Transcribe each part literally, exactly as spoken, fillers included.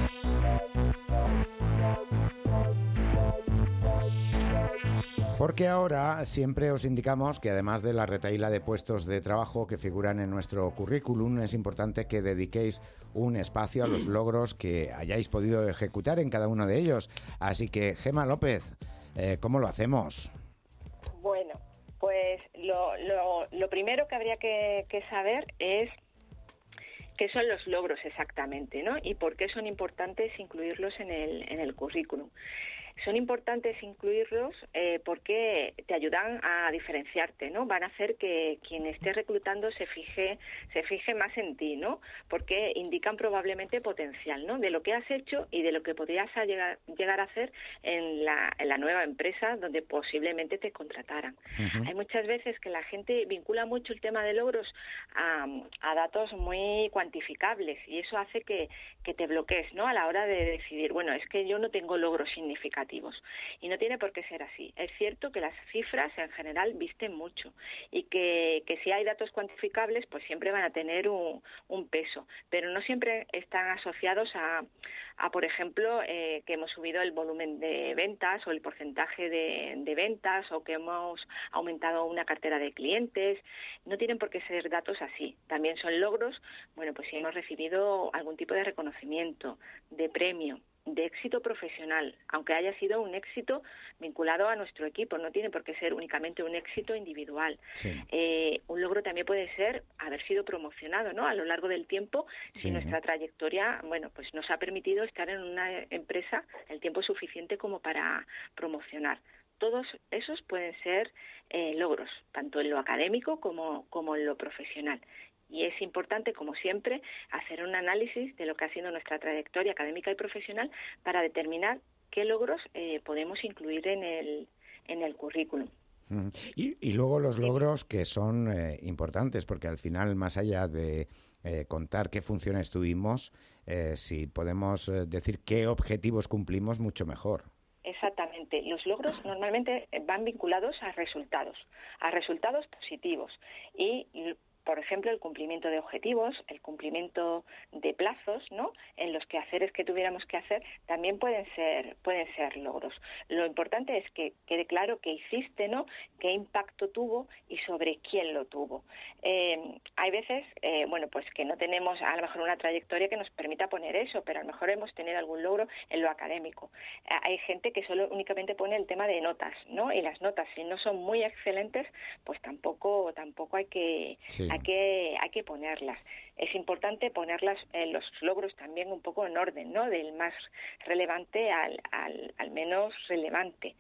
Porque ahora siempre os indicamos que además de la retahíla de puestos de trabajo que figuran en nuestro currículum, es importante que dediquéis un espacio a los logros que hayáis podido ejecutar en cada uno de ellos. Así que, Gemma López, eh, ¿cómo lo hacemos? Bueno, pues lo, lo, lo primero que habría que, que saber es qué son los logros exactamente, ¿no? Y por qué son importantes incluirlos en el, en el currículum. Son importantes incluirlos eh, porque te ayudan a diferenciarte, ¿no? Van a hacer que quien esté reclutando se fije se fije más en ti, ¿no? Porque indican probablemente potencial, ¿no? De lo que has hecho y de lo que podrías llegar, llegar a hacer en la, en la nueva empresa donde posiblemente te contrataran. Uh-huh. Hay muchas veces que la gente vincula mucho el tema de logros a, a datos muy cuantificables y eso hace que, que te bloquees, ¿no? A la hora de decidir, bueno, es que yo no tengo logros significativos. Y no tiene por qué ser así. Es cierto que las cifras en general visten mucho y que, que si hay datos cuantificables pues siempre van a tener un, un peso, pero no siempre están asociados a, a por ejemplo, eh, que hemos subido el volumen de ventas o el porcentaje de, de ventas o que hemos aumentado una cartera de clientes. No tienen por qué ser datos así. También son logros, bueno, pues si hemos recibido algún tipo de reconocimiento, de premio, de éxito profesional, aunque haya sido un éxito vinculado a nuestro equipo, no tiene por qué ser únicamente un éxito individual. Sí. Eh, un logro también puede ser haber sido promocionado, ¿no? A lo largo del tiempo, sí. Si nuestra trayectoria, bueno, pues nos ha permitido estar en una empresa el tiempo suficiente como para promocionar. Todos esos pueden ser eh, logros, tanto en lo académico como, como en lo profesional. Y es importante, como siempre, hacer un análisis de lo que ha sido nuestra trayectoria académica y profesional para determinar qué logros eh, podemos incluir en el, en el currículum. Y, y luego los logros que son eh, importantes, porque al final, más allá de eh, contar qué funciones tuvimos, eh, si podemos eh, decir qué objetivos cumplimos, mucho mejor. Exactamente. Los logros normalmente van vinculados a resultados, a resultados positivos y por ejemplo, el cumplimiento de objetivos, el cumplimiento de plazos, ¿no? En los quehaceres que tuviéramos que hacer, también pueden ser pueden ser logros. Lo importante es que quede claro qué hiciste, ¿no? Qué impacto tuvo y sobre quién lo tuvo. Eh, hay veces, eh, bueno, pues que no tenemos a lo mejor una trayectoria que nos permita poner eso, pero a lo mejor hemos tenido algún logro en lo académico. Eh, hay gente que solo únicamente pone el tema de notas, ¿no? Y las notas, si no son muy excelentes, pues tampoco tampoco hay que sí. Hay que, hay que ponerlas. Es importante ponerlas, eh, los logros también un poco en orden, ¿no? Del más relevante al, al, al menos relevante.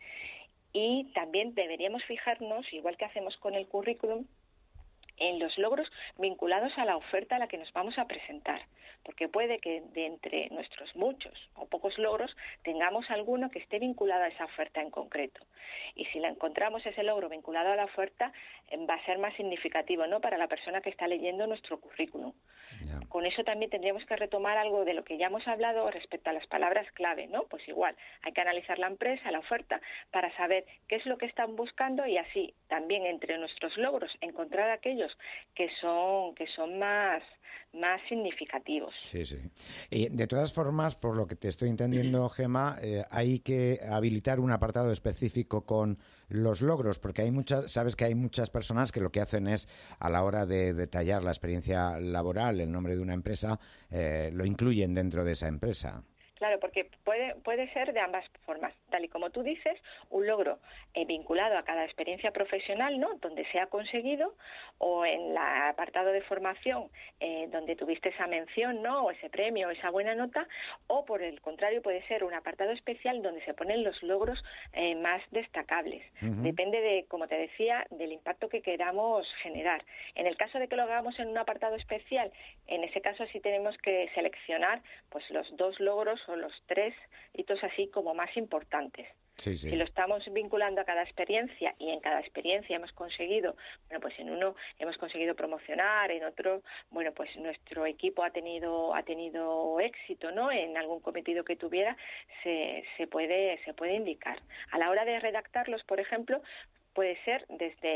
Y también deberíamos fijarnos, igual que hacemos con el currículum, en los logros vinculados a la oferta a la que nos vamos a presentar, porque puede que de entre nuestros muchos o pocos logros tengamos alguno que esté vinculado a esa oferta en concreto. Y si la encontramos ese logro vinculado a la oferta, va a ser más significativo, ¿no? Para la persona que está leyendo nuestro currículum. Yeah. Con eso también tendríamos que retomar algo de lo que ya hemos hablado respecto a las palabras clave, ¿no? Pues igual, hay que analizar la empresa, la oferta, para saber qué es lo que están buscando y así también entre nuestros logros encontrar aquellos que son que son más más significativos. Sí, sí. Y de todas formas, por lo que te estoy entendiendo, Gemma, eh, hay que habilitar un apartado específico con los logros, porque hay muchas, sabes que hay muchas personas que lo que hacen es, a la hora de detallar la experiencia laboral, el nombre de una empresa, eh, lo incluyen dentro de esa empresa. Claro, porque puede puede ser de ambas formas. Tal y como tú dices, un logro eh, vinculado a cada experiencia profesional, ¿no? Donde se ha conseguido, o en el apartado de formación, eh, donde tuviste esa mención, ¿no? O ese premio, esa buena nota, o por el contrario puede ser un apartado especial donde se ponen los logros eh, más destacables. Uh-huh. Depende de, como te decía, del impacto que queramos generar. En el caso de que lo hagamos en un apartado especial, en ese caso sí tenemos que seleccionar pues los dos logros o los tres hitos así como más importantes. Sí, sí. Si lo estamos vinculando a cada experiencia y en cada experiencia hemos conseguido, bueno, pues en uno hemos conseguido promocionar, en otro, bueno, pues nuestro equipo ha tenido ha tenido éxito, ¿no? En algún cometido que tuviera, se se puede se puede indicar. A la hora de redactarlos, por ejemplo, puede ser desde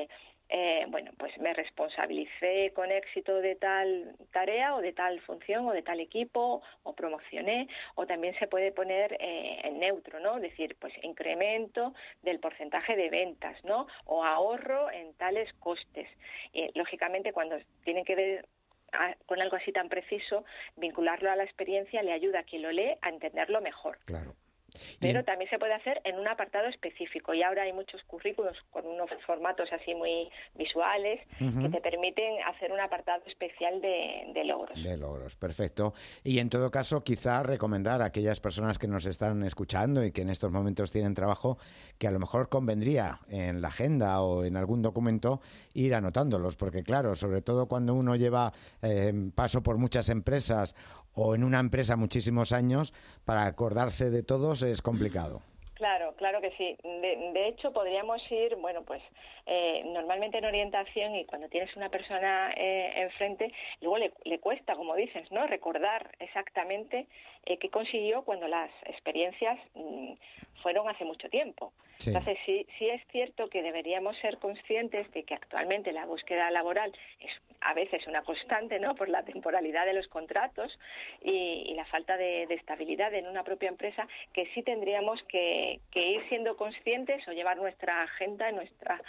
eh, bueno, pues me responsabilicé con éxito de tal tarea o de tal función o de tal equipo o promocioné, o también se puede poner eh, en neutro, ¿no? Decir, pues incremento del porcentaje de ventas, ¿no? O ahorro en tales costes. Eh, lógicamente, cuando tienen que ver a, con algo así tan preciso, vincularlo a la experiencia le ayuda a quien lo lee a entenderlo mejor. Claro. Pero también se puede hacer en un apartado específico, y ahora hay muchos currículos con unos formatos así muy visuales uh-huh. que te permiten hacer un apartado especial de, de logros. De logros, perfecto. Y en todo caso, quizá recomendar a aquellas personas que nos están escuchando y que en estos momentos tienen trabajo, que a lo mejor convendría en la agenda o en algún documento ir anotándolos, porque claro, sobre todo cuando uno lleva eh, paso por muchas empresas o en una empresa muchísimos años, para acordarse de todos es complicado. Claro, claro que sí. De, de hecho, podríamos ir, bueno, pues eh, normalmente en orientación, y cuando tienes una persona eh, enfrente, luego le, le cuesta, como dices, ¿no? Recordar exactamente eh, qué consiguió cuando las experiencias mmm, fueron hace mucho tiempo. Sí. Entonces, sí, sí es cierto que deberíamos ser conscientes de que actualmente la búsqueda laboral es a veces una constante, ¿no? Por la temporalidad de los contratos y, y la falta de, de estabilidad en una propia empresa, que sí tendríamos que, que ir siendo conscientes o llevar nuestra agenda, nuestra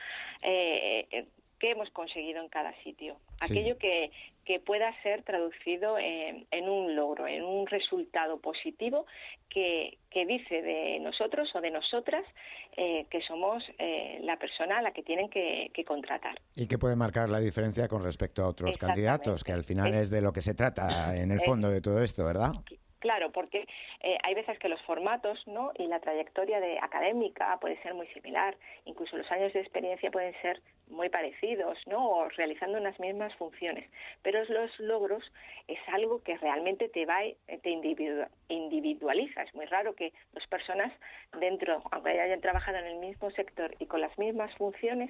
eh, qué hemos conseguido en cada sitio. Sí. Aquello que, que pueda ser traducido en, en un logro, en un resultado positivo que, que dice de nosotros o de nosotras eh, que somos eh, la persona a la que tienen que, que contratar. Y que puede marcar la diferencia con respecto a otros candidatos, que al final es, es de lo que se trata en el fondo es, de todo esto, ¿verdad? Claro, porque eh, hay veces que los formatos, ¿no? y la trayectoria de académica puede ser muy similar, incluso los años de experiencia pueden ser muy parecidos, ¿no? o realizando unas mismas funciones, pero los logros es algo que realmente te va, te individu- individualiza. Es muy raro que dos personas dentro, aunque hayan trabajado en el mismo sector y con las mismas funciones,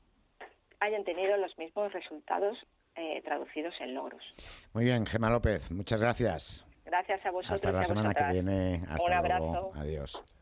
hayan tenido los mismos resultados eh, traducidos en logros. Muy bien, Gemma López, muchas gracias. Gracias a vosotros. Hasta la semana que viene. Hasta Un abrazo. Luego. Adiós.